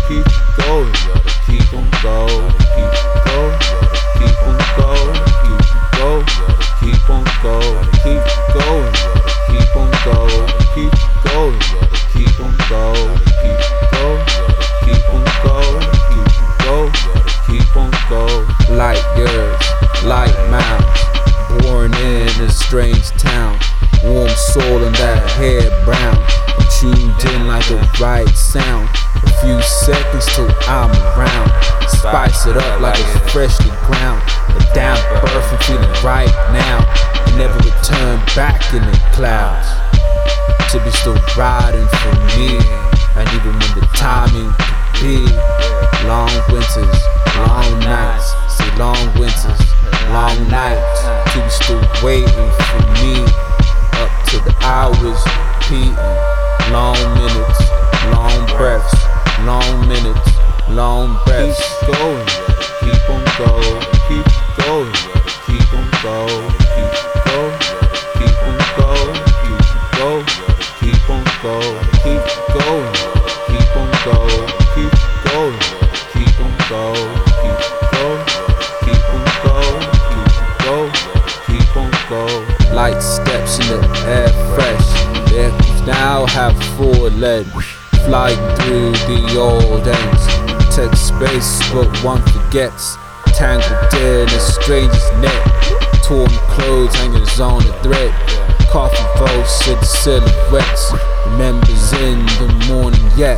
keep going, gotta keep on going, keep going, gotta keep on going, keep going, gotta keep on going, keep going, gotta keep on going, keep going, gotta keep on going, keep going, gotta keep on going, keep going, gotta keep on going. Light years, light mounds, born in a strange town. Warm soul and that hair brown, tuned in like the right sound. A few seconds till I'm around, spice it up like it's freshly ground. A down birth and feeling right now, and never return back in the clouds. To be still riding for me, and even when the timing could be long winters, long nights. See long winters, long nights. To be still waiting for me, up to the hours repeating. Long minutes, long breaths, long minutes, long breaths. Keep going, keep on going, keep going, keep on going, keep going, keep on going, keep going, keep on going, keep going, keep on going, keep going, keep on going, keep going, keep on going, keep going, keep on going. Light steps in the air fresh. The echoes now have full lead, flying through the old ends. Tech space, but one forgets. Tangled in a stranger's net. Torn clothes hanging on a thread. Coffee votes and silhouettes. Remembers in the morning yet.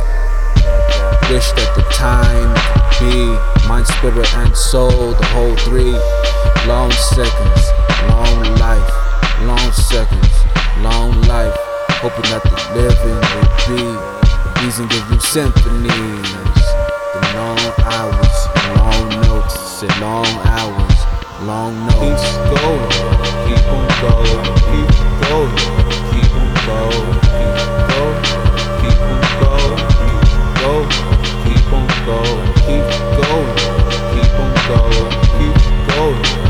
Wish that the time could be mind, spirit, and soul, the whole three. Long seconds, long life. Long seconds, long life. Hoping that the living will be the reason give you symphonies. The long hours, long notes. Say long hours, long notes. Keep going, keep on going, keep going, keep on going, keep going, keep on going, keep going, keep on going, keep going, keep on going, keep going.